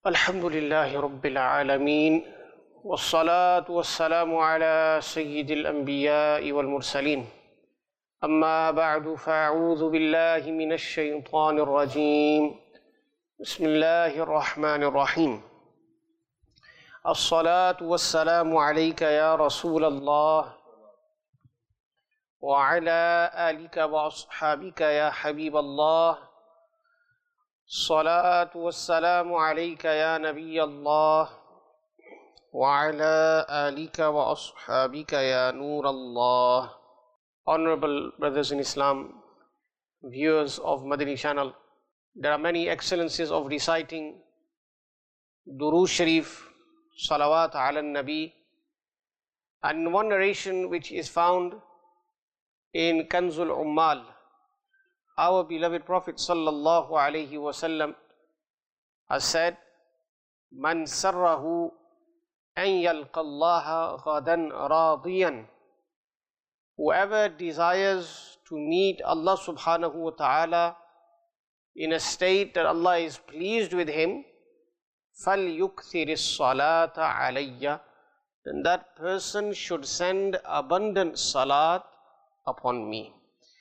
الحمد لله رب العالمين والصلاة والسلام على سيد الأنبياء والمرسلين أما بعد فأعوذ بالله من الشيطان الرجيم بسم الله الرحمن الرحيم الصلاة والسلام عليك يا رسول الله وعلى آلك وأصحابك يا حبيب الله الصلاة والسلام عليك يا نبي الله وعلى آلك وأصحابك يا نور الله. Honorable brothers in Islam, viewers of Madani channel, there are many excellences of reciting Durood Sharif, Salawat ala Nabi, and one narration which is found in Kanzul Ummal. Our beloved Prophet sallallahu alaihi wasallam has said, "Man sarrahu an yalqa Allah ghadan radiyan." Whoever desires to meet Allah subhanahu wa ta'ala in a state that Allah is pleased with him, فَلْيُكْثِرِ الصَّلَاةَ عَلَيَّ, then that person should send abundant salat upon me.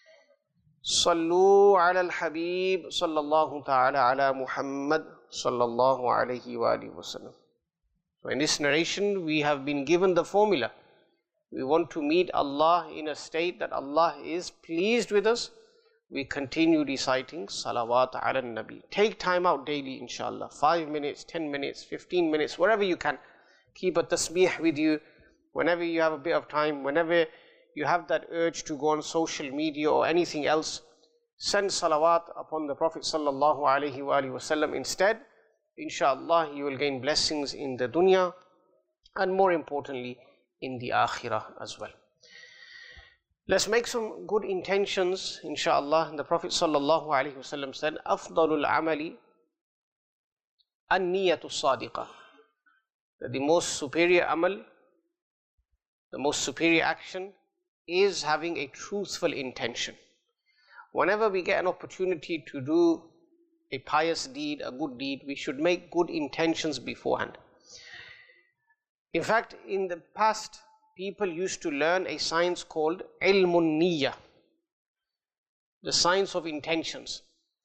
Sallu ala al-Habib sallallahu ta'ala ala Muhammad sallallahu alayhi wa alihi wa sallam. So in this narration we have been given the formula. We want to meet Allah in a state that Allah is pleased with us. We continue reciting salawat ala nabi. Take time out daily, inshallah. 5 minutes, 10 minutes, 15 minutes, wherever you can. Keep a tasbih with you. Whenever you have a bit of time, whenever you have that urge to go on social media or anything else, send salawat upon the Prophet sallallahu alaihi wasallam instead. Inshallah, you will gain blessings in the dunya and more importantly in the akhirah as well. Let's make some good intentions, inshallah. The Prophet sallallahu alaihi wasallam said, "Afdalul amali an-niyatu sadiqah." That the most superior amal, the most superior action is having a truthful intention. Whenever we get an opportunity to do a pious deed, a good deed, we should make good intentions beforehand. In fact, in the past, people used to learn a science called ilmun niyyah, the science of intentions,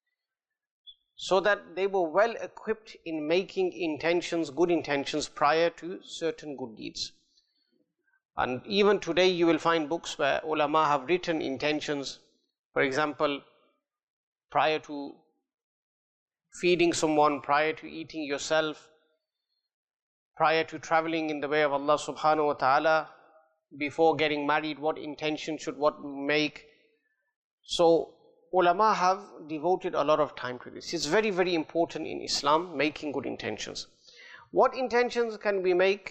so that they were well equipped in making intentions, good intentions, prior to certain good deeds. And even today you will find books where ulama have written intentions. For example, prior to feeding someone, prior to eating yourself, prior to traveling in the way of Allah subhanahu wa ta'ala, before getting married, what intention should what make. So ulama have devoted a lot of time to this. It's very, very important in Islam, making good intentions. What intentions can we make?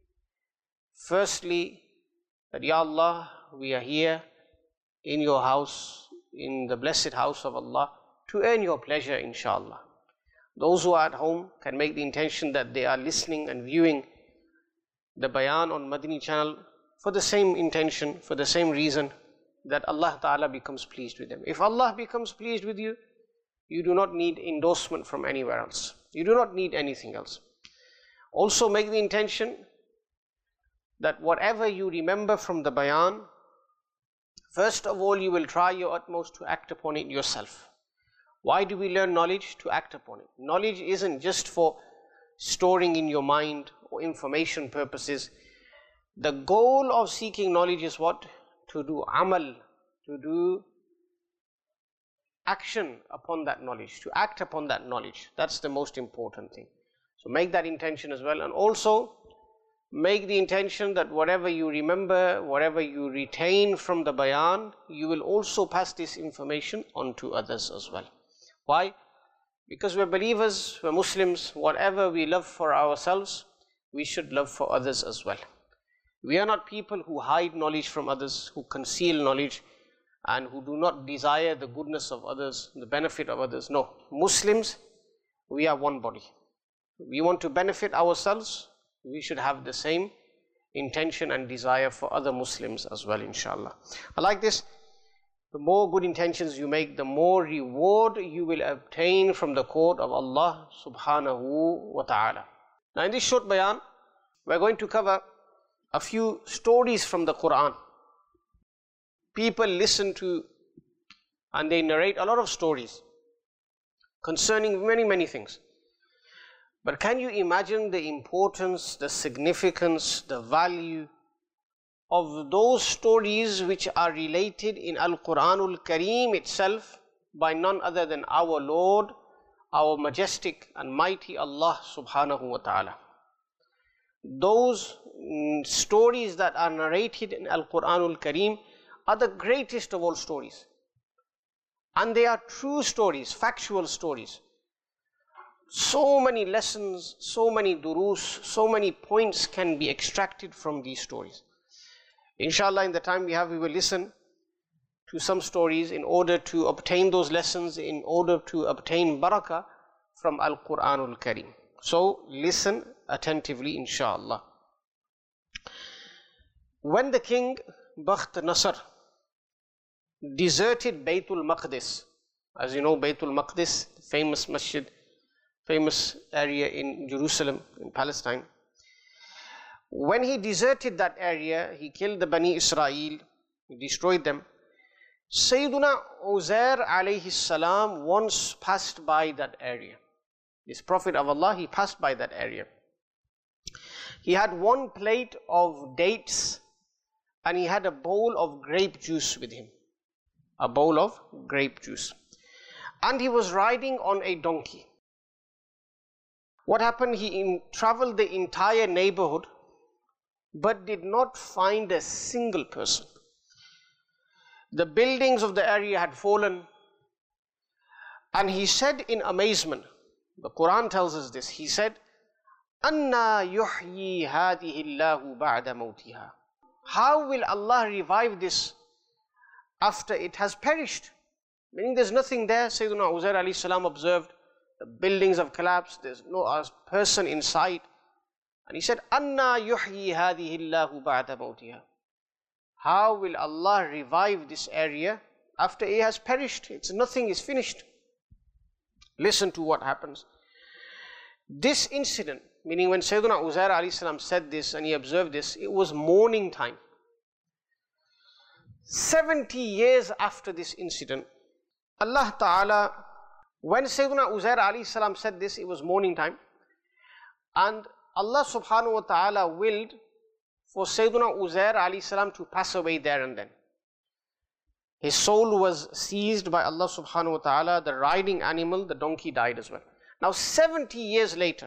Firstly, that Ya Allah, we are here in your house, in the blessed house of Allah, to earn your pleasure, inshallah. Those who are at home can make the intention that they are listening and viewing the bayan on Madani channel for the same intention, for the same reason, that Allah Ta'ala becomes pleased with them. If Allah becomes pleased with you, you do not need endorsement from anywhere else. You do not need anything else. Also make the intention that whatever you remember from the bayan, first of all, you will try your utmost to act upon it yourself. Why do we learn knowledge? To act upon it. Knowledge isn't just for storing in your mind or information purposes. The goal of seeking knowledge is what? To do amal, to do action upon that knowledge, to act upon that knowledge. That's the most important thing. So make that intention as well, and also make the intention that whatever you remember, whatever you retain from the bayan, you will also pass this information on to others as well. Why? Because we're believers, we're Muslims. Whatever we love for ourselves, we should love for others as well. We are not people who hide knowledge from others, who conceal knowledge, and who do not desire the goodness of others, the benefit of others. No, Muslims, we are one body. We want to benefit ourselves, we should have the same intention and desire for other Muslims as well, inshallah. I like this. The more good intentions you make, the more reward you will obtain from the court of Allah subhanahu wa ta'ala. Now in this short bayan, we're going to cover a few stories from the Quran. People listen to and they narrate a lot of stories concerning many things. But can you imagine the importance, the significance, the value of those stories which are related in Al-Quranul Kareem itself by none other than our Lord, our majestic and mighty Allah subhanahu wa ta'ala. Those stories that are narrated in Al-Quranul Kareem are the greatest of all stories. And they are true stories, factual stories. So many lessons, so many durus, so many points can be extracted from these stories. Inshallah, in the time we have, we will listen to some stories in order to obtain those lessons, in order to obtain barakah from Al-Quranul Kareem. So listen attentively, inshallah. When the king Bakht Nasr deserted Baytul Maqdis, as you know, Baytul Maqdis, famous masjid, famous area in Jerusalem, in Palestine. When he deserted that area, he killed the Bani Israel, he destroyed them. Sayyiduna Uzair alayhi salam once passed by that area. This Prophet of Allah, he passed by that area. He had one plate of dates and he had a bowl of grape juice with him. A bowl of grape juice. And he was riding on a donkey. What happened? He traveled the entire neighborhood but did not find a single person. The buildings of the area had fallen, and he said in amazement, the Quran tells us this, he said, "Anna yuhyi hadihi Allahu ba'da mawtiha." How will Allah revive this after it has perished? Meaning there's nothing there. Sayyidina Uzair alayhi salam observed, the buildings have collapsed, there's no person inside. And he said, "Anna yuhyi hadihi Allahu ba'da mawtiha." How will Allah revive this area after it has perished? Nothing is finished. Listen to what happens. This incident, meaning when Sayyidina Uzair alayhi salam said this and he observed this, it was morning time. 70 years after this incident, Allah Ta'ala, when Sayyidina Uzair alayhi salam said this, it was morning time, and Allah subhanahu wa ta'ala willed for Sayyidina Uzair alayhi salam to pass away there and then. His soul was seized by Allah subhanahu wa ta'ala, the riding animal, the donkey, died as well. Now 70 years later,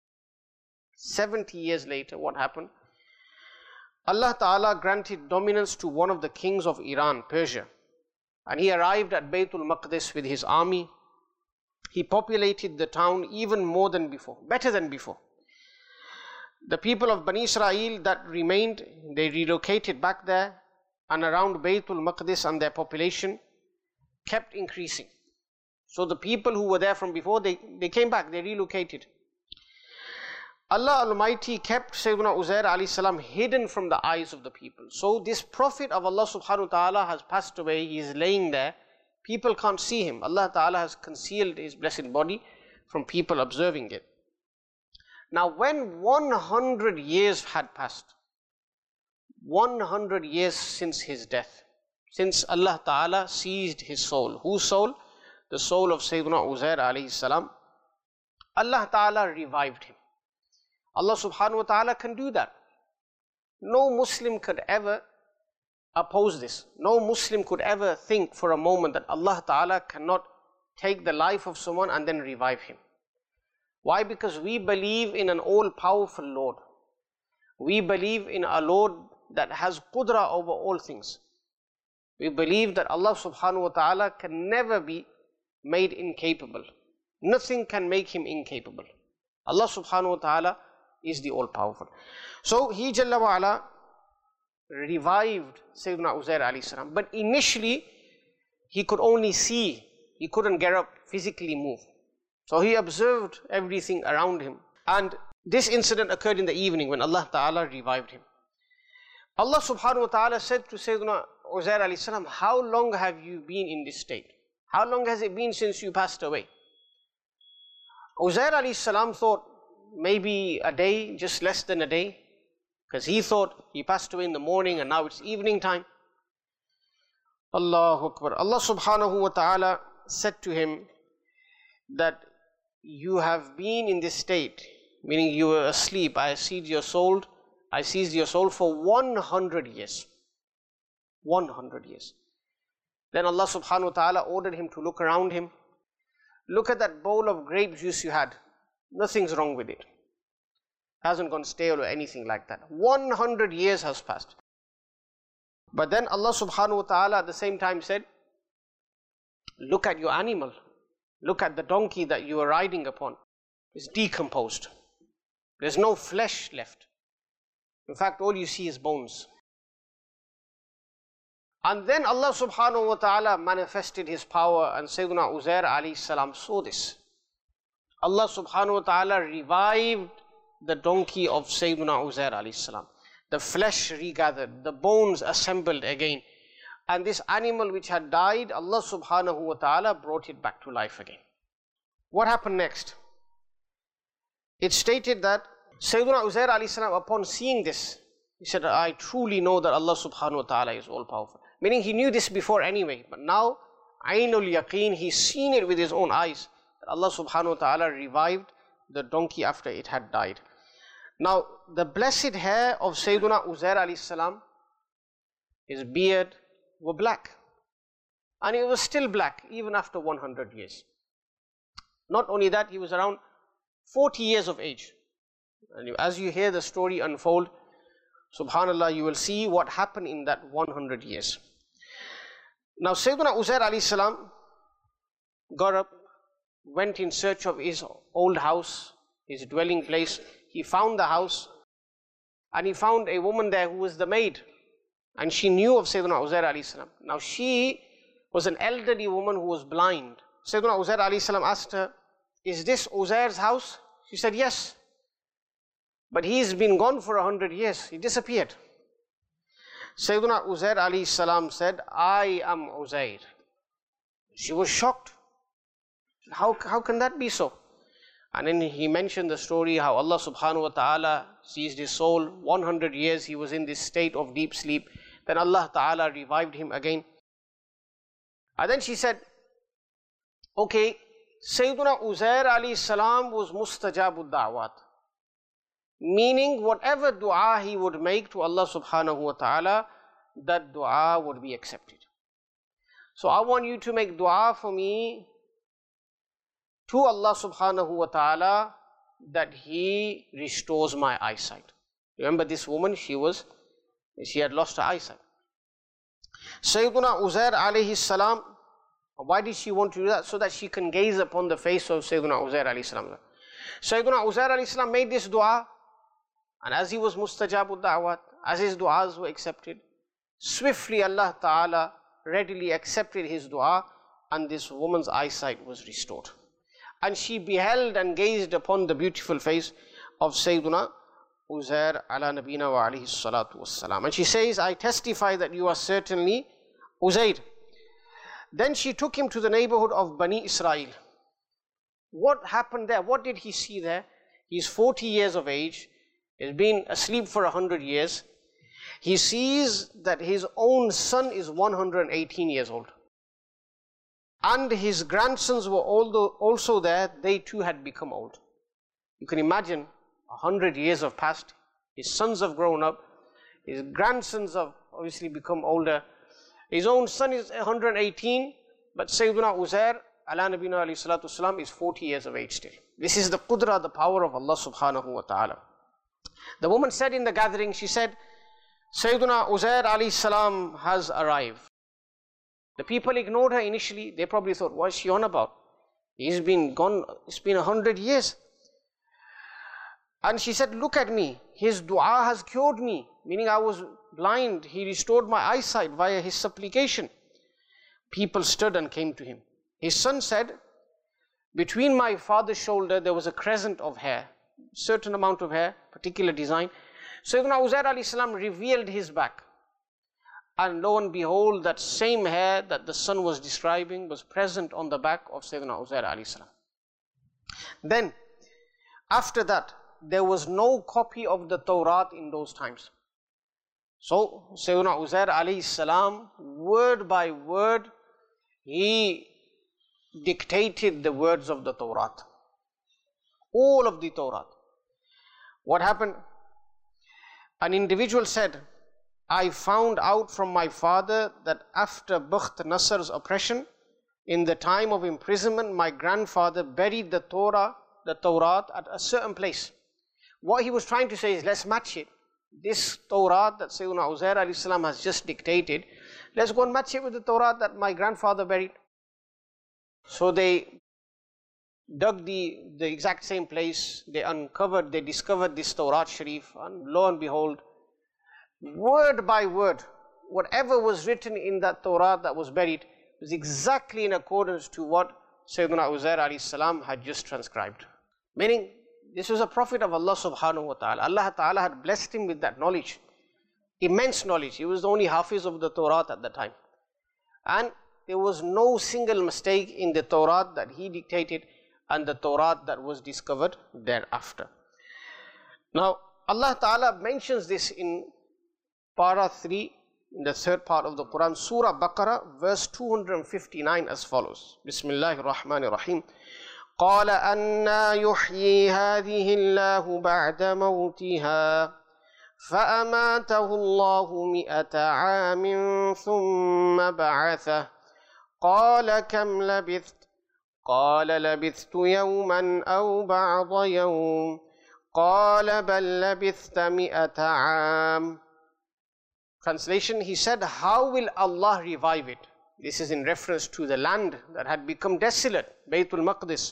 what happened? Allah Ta'ala granted dominance to one of the kings of Iran, Persia, and he arrived at Baytul Maqdis with his army. He populated the town even more than before, better than before. The people of Bani Israel that remained, they relocated back there, and around Baytul Maqdis, and their population kept increasing. So the people who were there from before, they came back, they relocated. Allah Almighty kept Sayyidina Uzair alayhi salam hidden from the eyes of the people. So this Prophet of Allah subhanahu wa ta'ala has passed away, he is laying there, people can't see him. Allah Ta'ala has concealed his blessed body from people observing it. Now when 100 years had passed, 100 years since his death, since Allah Ta'ala seized his soul. Whose soul? The soul of Sayyidina Uzair alayhi salam. Allah Ta'ala revived him. Allah subhanahu wa ta'ala can do that. No Muslim could ever oppose this. No Muslim could ever think for a moment that Allah Ta'ala cannot take the life of someone and then revive him. Why? Because we believe in an all-powerful Lord. We believe in a Lord that has qudra over all things. We believe that Allah subhanahu wa ta'ala can never be made incapable. Nothing can make him incapable. Allah subhanahu wa ta'ala is the all-powerful. So he Jalla wa ala revived Sayyidina Uzair alayhi salam, but initially he could only see, he couldn't get up, physically move. So he observed everything around him, and this incident occurred in the evening when Allah Ta'ala revived him. Allah subhanahu wa ta'ala said to Sayyidina Uzair alayhi salam, how long have you been in this state? How long has it been since you passed away? Uzair alayhi salam thought maybe a day, just less than a day, because he thought he passed away in the morning and now it's evening time. Allahu Akbar. Allah subhanahu wa ta'ala said to him that you have been in this state, meaning you were asleep. I seized your soul for 100 years. 100 years. Then Allah subhanahu wa ta'ala ordered him to look around him. Look at that bowl of grape juice you had. Nothing's wrong with it. Hasn't gone stale or anything like that. 100 years has passed. But then Allah subhanahu wa ta'ala at the same time said, look at your animal. Look at the donkey that you are riding upon. It's decomposed. There's no flesh left. In fact, all you see is bones. And then Allah subhanahu wa ta'ala manifested His power, and Sayyidina Uzair alayhi salam saw this. Allah subhanahu wa ta'ala revived the donkey of Sayyidina Uzair alayhi salam. The flesh regathered, the bones assembled again. And this animal which had died, Allah subhanahu wa ta'ala brought it back to life again. What happened next? It stated that Sayyidina Uzair alayhi salam, upon seeing this, he said, I truly know that Allah subhanahu wa ta'ala is all powerful. Meaning he knew this before anyway, but now, Ainul Yaqeen, he's seen it with his own eyes, that Allah subhanahu wa ta'ala revived the donkey after it had died. Now, the blessed hair of Sayyidina Uzair alayhi salam, his beard were black. And it was still black even after 100 years. Not only that, he was around 40 years of age. And as you hear the story unfold, subhanallah, you will see what happened in that 100 years. Now, Sayyidina Uzair alayhi salam got up, went in search of his old house, his dwelling place. He found the house, and he found a woman there who was the maid. And she knew of Sayyidina Uzair alayhi salam. Now, she was an elderly woman who was blind. Sayyidina Uzair alayhi salam asked her, is this Uzair's house? She said, yes. But he's been gone for 100 years. He disappeared. Sayyidina Uzair alayhi salam said, I am Uzair. She was shocked. How can that be so? And then he mentioned the story how Allah subhanahu wa ta'ala seized his soul. 100 years he was in this state of deep sleep. Then Allah ta'ala revived him again. And then she said, okay, Sayyidina Uzair alayhi salam was mustajabud da'wat. Meaning whatever dua he would make to Allah subhanahu wa ta'ala, that dua would be accepted. So I want you to make dua for me to Allah subhanahu wa ta'ala that He restores my eyesight. Remember this woman, she had lost her eyesight. Sayyidina Uzair alayhi salam, why did she want to do that? So that she can gaze upon the face of Sayyidina Uzair alayhi salam. Sayyidina Uzair alayhi salam made this dua, and as he was mustajabud da'wat, as his du'as were accepted, swiftly Allah ta'ala readily accepted his dua, and this woman's eyesight was restored. And she beheld and gazed upon the beautiful face of Sayyidina Uzair ala nabina wa alayhi salatu wassalam. And she says, I testify that you are certainly Uzair. Then she took him to the neighborhood of Bani Israel. What happened there? What did he see there? He's 40 years of age. He's been asleep for 100 years. He sees that his own son is 118 years old. And his grandsons were also there. They too had become old. You can imagine 100 years have passed. His sons have grown up. His grandsons have obviously become older. His own son is 118. But Sayyidina Uzair ala nabina alayhi salatu wasalam is 40 years of age still. This is the qudra, the power of Allah subhanahu wa ta'ala. The woman said in the gathering, she said, Sayyidina Uzair alayhi salam has arrived. The people ignored her initially. They probably thought, what is she on about? He's been gone, it's been 100 years. And she said, look at me. His dua has cured me. Meaning I was blind. He restored my eyesight via his supplication. People stood and came to him. His son said, between my father's shoulder there was a crescent of hair. Certain amount of hair, particular design. Sayyidina Uzair alayhi salam revealed his back. And lo and behold, that same hair that the son was describing was present on the back of Sayyidina Uzair alayhi salam. Then, after that, there was no copy of the Tawrat in those times. So, Sayyidina Uzair alayhi salam, word by word, he dictated the words of the Tawrat. All of the Tawrat. What happened? An individual said, I found out from my father that after Bukht Nasr's oppression, in the time of imprisonment, my grandfather buried the Tawrat at a certain place. What he was trying to say is, let's match it. This Tawrat that Sayyidina Uzair alayhi salam has just dictated, let's go and match it with the Tawrat that my grandfather buried. So they dug the exact same place, they discovered this Tawrat Sharif, and lo and behold, word by word, whatever was written in that Tawrat that was buried was exactly in accordance to what Sayyidina Uzair alayhi salam had just transcribed. Meaning, this was a prophet of Allah subhanahu wa ta'ala. Allah ta'ala had blessed him with that knowledge, immense knowledge. He was the only hafiz of the Tawrat at the time. And there was no single mistake in the Tawrat that he dictated and the Tawrat that was discovered thereafter. Now, Allah ta'ala mentions this in Para 3, in the third part of the Quran, Surah Baqarah, verse 259 as follows. Bismillahir Rahmanir Rahim. قال أنا يحيي هذه الله بعد موتها فأماته الله 100 عام ثم بعثه قال كم لبثت قال لبثت يوما أو بعض يوم قال بل لبثت 100 عام. Translation, he said, how will Allah revive it? This is in reference to the land that had become desolate, Baytul Maqdis.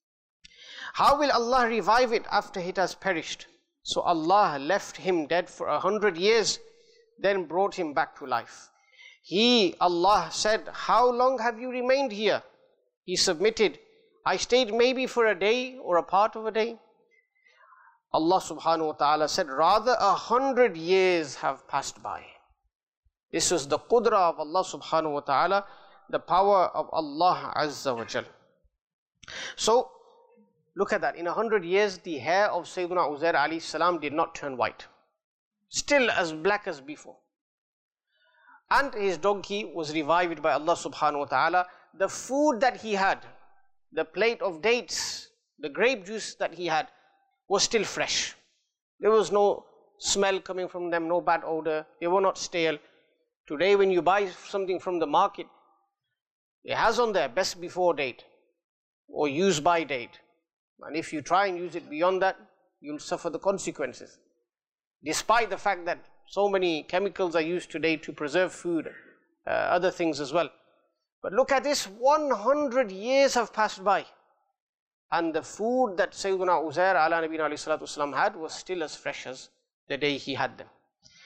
How will Allah revive it after it has perished? So Allah left him dead for 100 years, then brought him back to life. Allah said, how long have you remained here? He submitted, I stayed maybe for a day or a part of a day. Allah subhanahu wa ta'ala said, rather 100 years have passed by. This was the qudra of Allah subhanahu wa ta'ala, the power of Allah azza wa jal. So, look at that. In 100 years, the hair of Sayyidina Uzair alayhi salam did not turn white. Still as black as before. And his donkey was revived by Allah subhanahu wa ta'ala. The food that he had, the plate of dates, the grape juice that he had, was still fresh. There was no smell coming from them, no bad odor. They were not stale. Today when you buy something from the market, it has on there best before date or use by date. And if you try and use it beyond that, you'll suffer the consequences. Despite the fact that so many chemicals are used today to preserve food, other things as well. But look at this, 100 years have passed by. And the food that Sayyidina Uzair ala Nabina alayhi salatu wasalam had was still as fresh as the day he had them.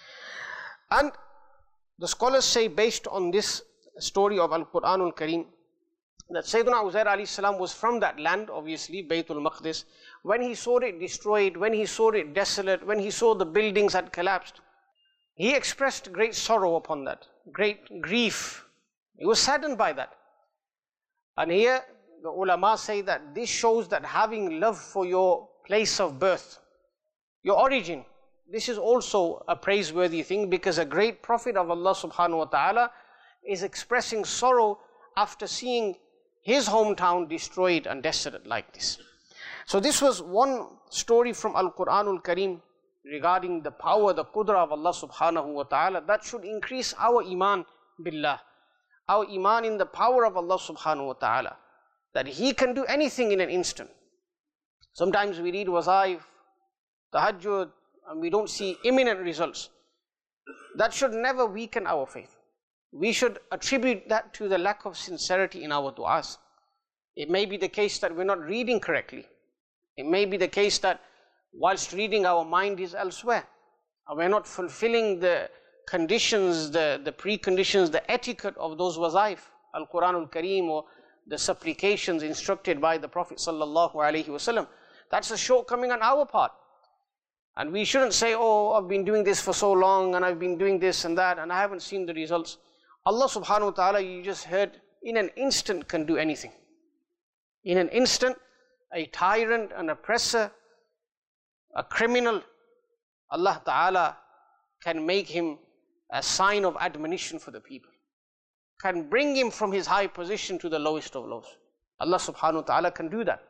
And the scholars say, based on this story of Al-Quranul Kareem, that Sayyidina Uzair alayhi salam was from that land, obviously, Baytul Maqdis. When he saw it destroyed, when he saw it desolate, when he saw the buildings had collapsed, he expressed great sorrow upon that, great grief. He was saddened by that. And here, the ulama say that this shows that having love for your place of birth, your origin, this is also a praiseworthy thing, because a great prophet of Allah subhanahu wa ta'ala is expressing sorrow after seeing his hometown destroyed and desolate like this. So this was one story from Al-Quranul Kareem regarding the power, the qudra of Allah subhanahu wa ta'ala. That should increase our iman billah, our iman in the power of Allah subhanahu wa ta'ala, that He can do anything in an instant. Sometimes we read wazaif, tahajjud, and we don't see imminent results. That should never weaken our faith. We should attribute that to the lack of sincerity in our du'as. It may be the case that we're not reading correctly. It may be the case that whilst reading our mind is elsewhere, and we're not fulfilling the conditions, the preconditions, the etiquette of those wazaif, Al-Quranul Kareem, or the supplications instructed by the Prophet sallallahu alaihi wasallam. That's a shortcoming on our part. And we shouldn't say, oh, I've been doing this for so long and I've been doing this and that and I haven't seen the results. Allah subhanahu wa ta'ala, you just heard, in an instant can do anything. In an instant, a tyrant, an oppressor, a criminal, Allah ta'ala can make him a sign of admonition for the people. Can bring him from his high position to the lowest of lows. Allah subhanahu wa ta'ala can do that.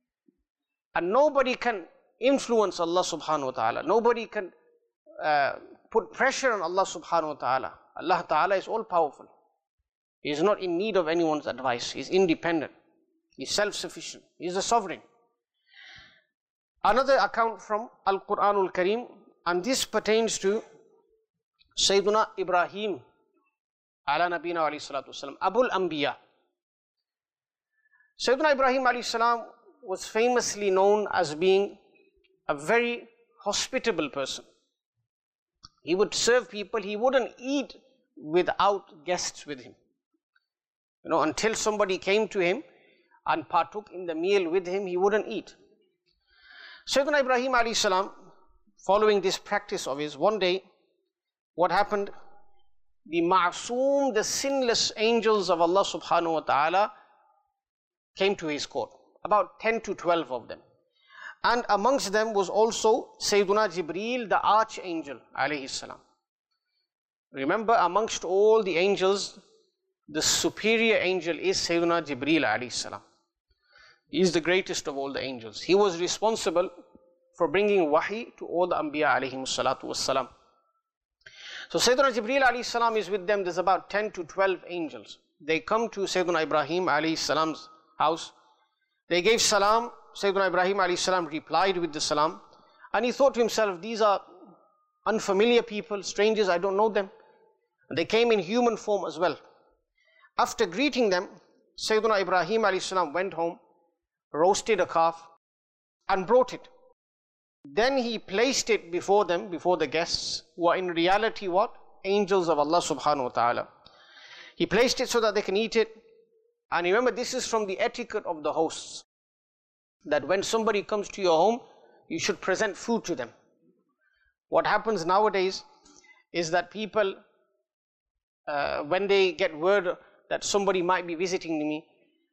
And nobody can influence Allah subhanahu wa ta'ala. Nobody can put pressure on Allah subhanahu wa ta'ala. Allah ta'ala is all powerful. He is not in need of anyone's advice. He is independent. He is self-sufficient. He is the sovereign. Another account from Al-Quranul Kareem, and this pertains to Sayyiduna Ibrahim ala nabina alayhi salatu wasalam, Abul Anbiya. Sayyiduna Ibrahim alayhi salam was famously known as being a very hospitable person. He would serve people, he wouldn't eat without guests with him. Until somebody came to him and partook in the meal with him, he wouldn't eat. Sayyidina Ibrahim alayhi salam, following this practice of his, one day, what happened? The ma'soom, the sinless angels of Allah subhanahu wa ta'ala came to his court. About 10 to 12 of them. And amongst them was also Sayyiduna Jibreel, the archangel alayhi salam. Remember, amongst all the angels, the superior angel is Sayyiduna Jibreel alayhi salam. He is the greatest of all the angels. He was responsible for bringing wahi to all the Anbiya alayhim salatu wassalam. So Sayyiduna Jibreel alayhi salam is with them. There's about 10 to 12 angels. They come to Sayyiduna Ibrahim alayhi salam's house. They gave salam. Sayyiduna Ibrahim alayhi salam replied with the salam. And he thought to himself, these are unfamiliar people, strangers, I don't know them. And they came in human form as well. After greeting them, Sayyiduna Ibrahim alayhi salam went home, roasted a calf and brought it. Then he placed it before them, before the guests, who are in reality what? Angels of Allah subhanahu wa ta'ala. He placed it so that they can eat it. And remember, this is from the etiquette of the hosts, that when somebody comes to your home, you should present food to them. What happens nowadays is that people, when they get word that somebody might be visiting me,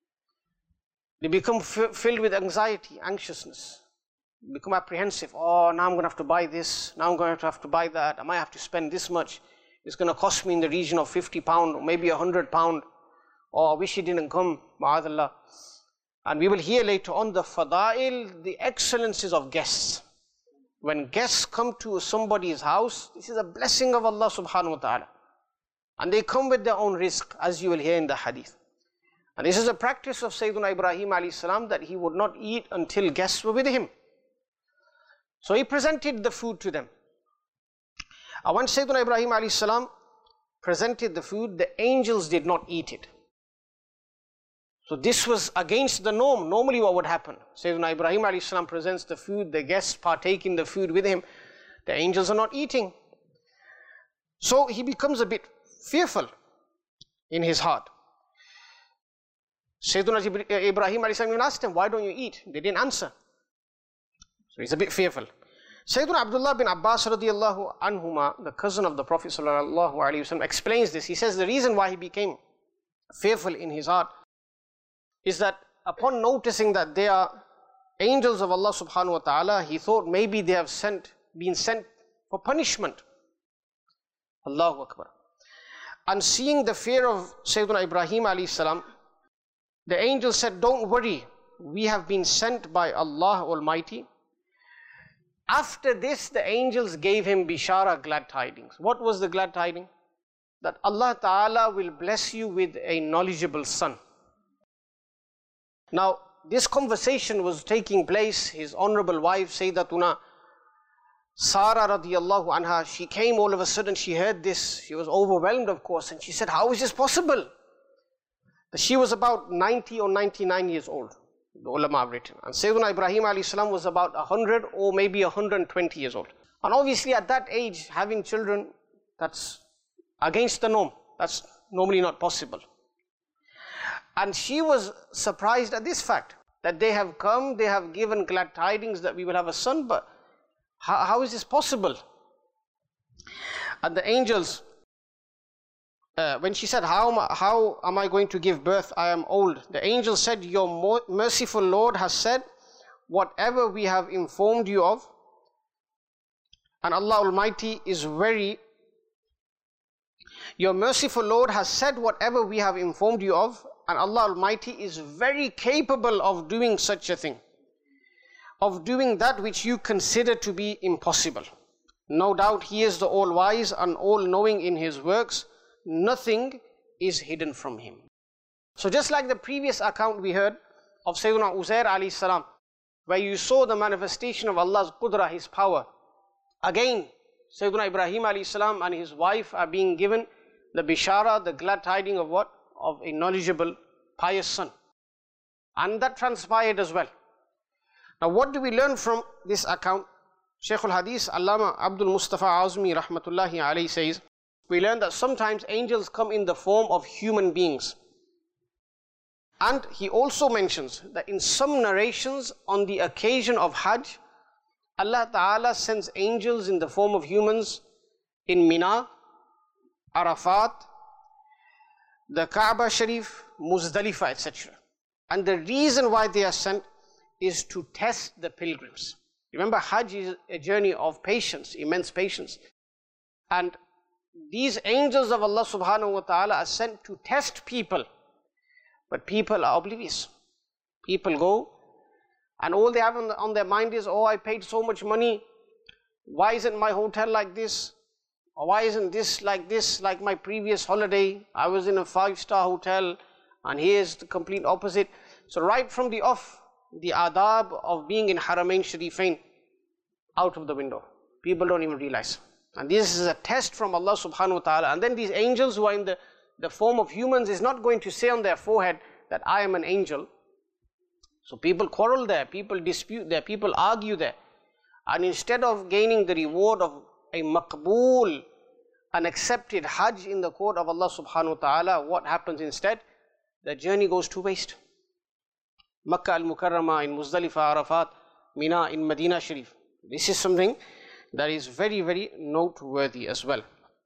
they become filled with anxiety, anxiousness, become apprehensive. Oh, now I'm going to have to buy this, now I'm going to have to buy that, I might have to spend this much. It's going to cost me in the region of £50 or maybe £100. Oh, I wish he didn't come, ma'adallah. And we will hear later on the fada'il, the excellences of guests. When guests come to somebody's house, this is a blessing of Allah subhanahu wa ta'ala. And they come with their own rizq, as you will hear in the hadith. And this is a practice of Sayyiduna Ibrahim alayhi salam, that he would not eat until guests were with him. So he presented the food to them. And when Sayyiduna Ibrahim alayhi salam presented the food, the angels did not eat it. So this was against the norm. Normally what would happen? Sayyiduna Ibrahim alayhi salam presents the food, the guests partake in the food with him, the angels are not eating. So he becomes a bit fearful in his heart. Sayyiduna Ibrahim alayhi salam asked him, why don't you eat? They didn't answer. So he's a bit fearful. Sayyiduna Abdullah bin Abbas radiyallahu anhuma, the cousin of the Prophet sallallahu alayhi wasallam, explains this. He says the reason why he became fearful in his heart is that upon noticing that they are angels of Allah subhanahu wa ta'ala, he thought maybe they have been sent for punishment. Allahu Akbar. And seeing the fear of Sayyiduna Ibrahim alayhi salam, the angel said, don't worry, we have been sent by Allah Almighty. After this, the angels gave him bishara, glad tidings. What was the glad tiding? That Allah Ta'ala will bless you with a knowledgeable son. Now, this conversation was taking place. His honorable wife, Sayyidatuna Sarah radiyallahu anha, she came all of a sudden, she heard this. She was overwhelmed, of course, and she said, how is this possible? She was about 90 or 99 years old, the ulama have written. And Sayyiduna Ibrahim alayhi salam was about 100 or maybe 120 years old. And obviously at that age, having children, that's against the norm. That's normally not possible. And she was surprised at this fact, that they have come, they have given glad tidings that we will have a son, but How is this possible? And the angels, when she said, how am I going to give birth? I am old. The angel said, your merciful Lord has said, whatever we have informed you of, and Allah Almighty is your merciful Lord has said whatever we have informed you of, and Allah Almighty is very capable of doing such a thing, of doing that which you consider to be impossible. No doubt He is the all-wise and all-knowing in His works. Nothing is hidden from Him. So just like the previous account we heard of Sayyidina Uzair alayhi salam, where you saw the manifestation of Allah's qudra, His power. Again, Sayyidina Ibrahim alayhi salam and his wife are being given the bishara, the glad tidings of what? Of a knowledgeable, pious son. And that transpired as well. Now what do we learn from this account? Shaykh al-Hadith Allama Abdul Mustafa Azmi rahmatullahi alayhi says, we learn that sometimes angels come in the form of human beings. And he also mentions that in some narrations on the occasion of Hajj, Allah Ta'ala sends angels in the form of humans in Mina, Arafat, the Kaaba Sharif, Muzdalifah, etc. And the reason why they are sent is to test the pilgrims. Remember, Hajj is a journey of patience, immense patience. And these angels of Allah subhanahu wa ta'ala are sent to test people. But people are oblivious. People go, and all they have on their mind is, oh, I paid so much money. Why isn't my hotel like this? Or why isn't this, like my previous holiday? I was in a 5-star hotel, and here's the complete opposite. So right from the off, the adab of being in Haramain Sharifain, out of the window. People don't even realize. And this is a test from Allah subhanahu wa ta'ala. And then these angels who are in the form of humans is not going to say on their forehead that I am an angel. So people quarrel there, people dispute there, people argue there. And instead of gaining the reward of a maqbool, an accepted Hajj in the court of Allah subhanahu wa ta'ala, what happens instead? The journey goes to waste. Makkah al-Mukarramah, in Muzdalifah, Arafat, Mina, in Medina Sharif. This is something that is very, very noteworthy as well.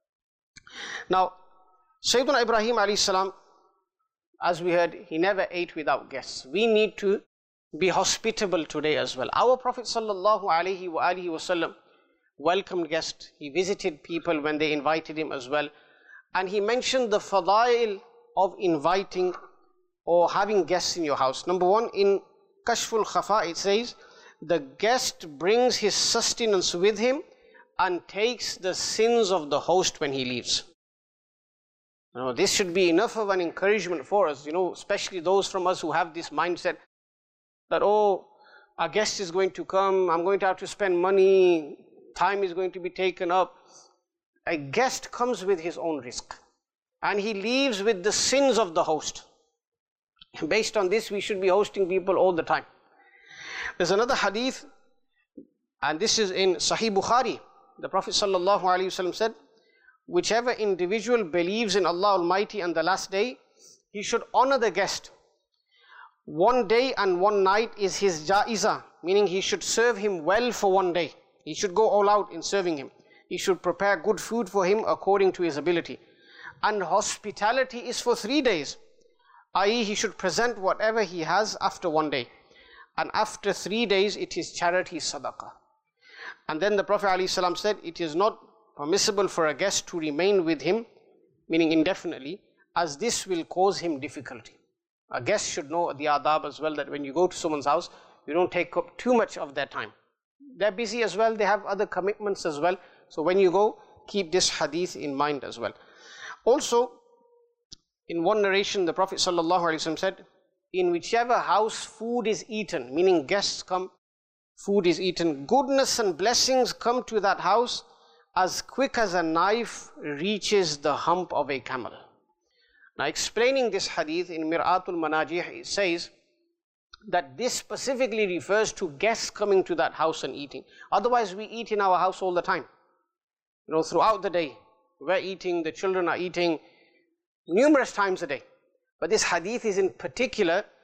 Now, Sayyidina Ibrahim alayhi salam, as we heard, he never ate without guests. We need to be hospitable today as well. Our Prophet sallallahu alaihi wasallam welcomed guests. He visited people when they invited him as well. And he mentioned the fadail of inviting or having guests in your house. Number one, in Kashful Khafa it says, the guest brings his sustenance with him and takes the sins of the host when he leaves. Now, this should be enough of an encouragement for us, especially those from us who have this mindset that, oh, a guest is going to come, I'm going to have to spend money, time is going to be taken up. A guest comes with his own risk, and he leaves with the sins of the host. Based on this, we should be hosting people all the time. There's another hadith, and this is in Sahih Bukhari. The Prophet ﷺ said, whichever individual believes in Allah Almighty and the last day, he should honor the guest. One day and one night is his ja'iza, meaning he should serve him well for one day. He should go all out in serving him. He should prepare good food for him according to his ability. And hospitality is for 3 days, i.e. he should present whatever he has after one day. And after 3 days, it is charity sadaqah. And then the Prophet ﷺ said, it is not permissible for a guest to remain with him, meaning indefinitely, as this will cause him difficulty. A guest should know the adab as well, that when you go to someone's house, you don't take up too much of their time. They're busy as well, they have other commitments as well. So when you go, keep this hadith in mind as well. Also, in one narration, the Prophet ﷺ said, in whichever house food is eaten, meaning guests come, food is eaten, goodness and blessings come to that house as quick as a knife reaches the hump of a camel. Now, explaining this hadith in Mir'atul Manajih, it says that this specifically refers to guests coming to that house and eating. Otherwise, we eat in our house all the time. Throughout the day, we're eating, the children are eating numerous times a day. But this hadith is in particular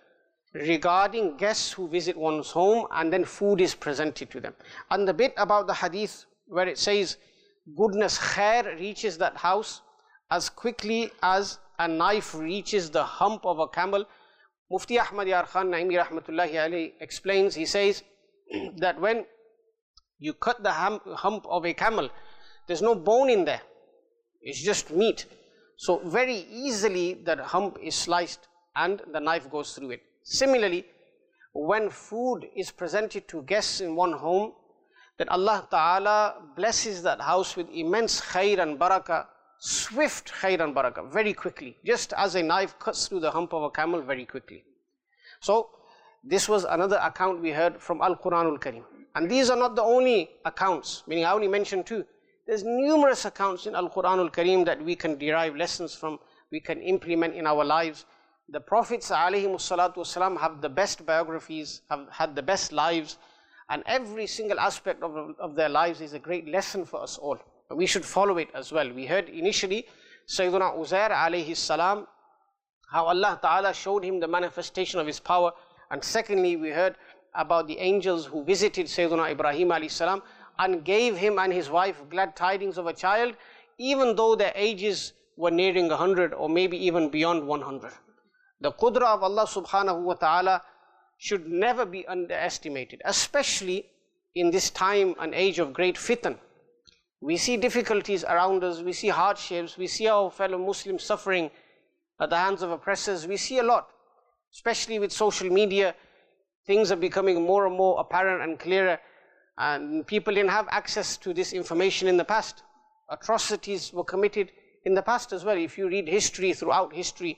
regarding guests who visit one's home and then food is presented to them. And the bit about the hadith where it says goodness, khair, reaches that house as quickly as a knife reaches the hump of a camel. Mufti Ahmad Yar Khan Naimi Rahmatullahi Alayhi explains, he says that when you cut the hump of a camel, there's no bone in there, it's just meat. So very easily that hump is sliced and the knife goes through it. Similarly, when food is presented to guests in one home, then Allah Ta'ala blesses that house with immense khair and barakah, swift khair and barakah, very quickly, just as a knife cuts through the hump of a camel very quickly. So this was another account we heard from Al-Quranul Kareem. And these are not the only accounts, meaning I only mentioned two. There's numerous accounts in Al-Quranul Kareem that we can derive lessons from, we can implement in our lives. The Prophets ﷺ have the best biographies, have had the best lives, and every single aspect of their lives is a great lesson for us all. And we should follow it as well. We heard initially Sayyiduna Uzair alayhi salam, how Allah Ta'ala showed him the manifestation of his power. And secondly, we heard about the angels who visited Sayyiduna Ibrahim alayhi salam and gave him and his wife glad tidings of a child, even though their ages were nearing 100 or maybe even beyond 100. The qudra of Allah subhanahu wa ta'ala should never be underestimated, especially in this time and age of great fitan. We see difficulties around us, we see hardships, we see our fellow Muslims suffering at the hands of oppressors. We see a lot, especially with social media. Things are becoming more and more apparent and clearer, and people didn't have access to this information in the past. Atrocities were committed in the past as well. If you read history, throughout history,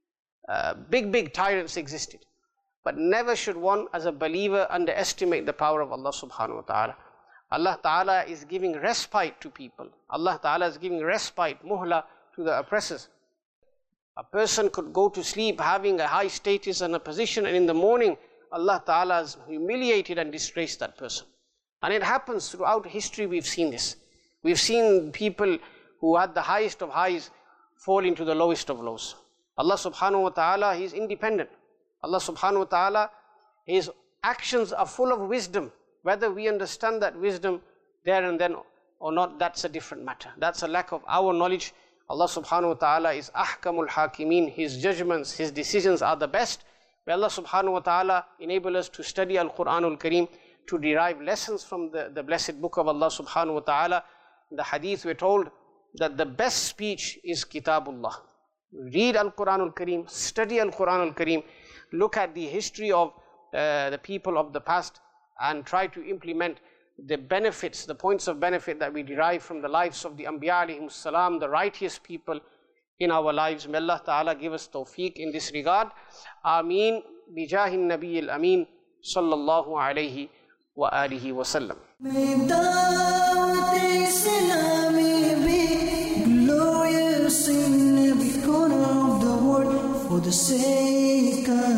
big tyrants existed. But never should one as a believer underestimate the power of Allah subhanahu wa ta'ala. Allah Ta'ala is giving respite to people. Allah Ta'ala is giving respite, muhla, to the oppressors. A person could go to sleep having a high status and a position, and in the morning Allah Ta'ala has humiliated and disgraced that person. And it happens throughout history. We've seen this. We've seen people who had the highest of highs fall into the lowest of lows. Allah subhanahu wa ta'ala, He is independent. Allah subhanahu wa ta'ala, His actions are full of wisdom. Whether we understand that wisdom there and then or not, that's a different matter. That's a lack of our knowledge. Allah subhanahu wa ta'ala is ahkamul hakimin. His judgments, His decisions are the best. May Allah subhanahu wa ta'ala enable us to study Al-Quranul Kareem, to derive lessons from the blessed book of Allah subhanahu wa ta'ala. In the hadith we're told that the best speech is Kitabullah. Read Al-Quranul Kareem, study Al-Quranul Kareem, look at the history of the people of the past, and try to implement the benefits, the points of benefit that we derive from the lives of the Anbiya alayhimus salam, the righteous people in our lives. May Allah Ta'ala give us tawfiq in this regard. Ameen. Bijahin Nabi al-Ameen sallallahu alayhi wa alihi wa sallam. May da'wat Islami be glorious in every corner of the world for the sake of